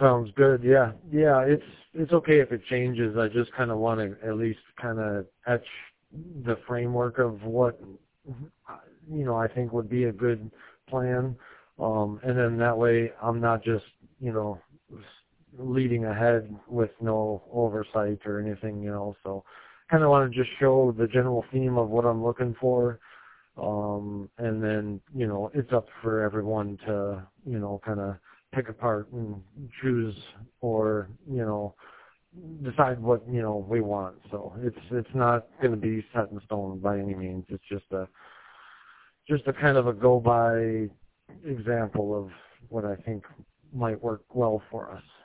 Sounds good. Yeah. Yeah, it's okay if it changes. I just kind of want to at least kind of etch the framework of what I think would be a good plan. And then that way I'm not just, leading ahead with no oversight or anything, so kind of want to just show the general theme of what I'm looking for. And then, it's up for everyone to, kind of pick apart and choose or, decide what, we want. So it's not going to be set in stone by any means. It's just a kind of a go by example of what I think might work well for us.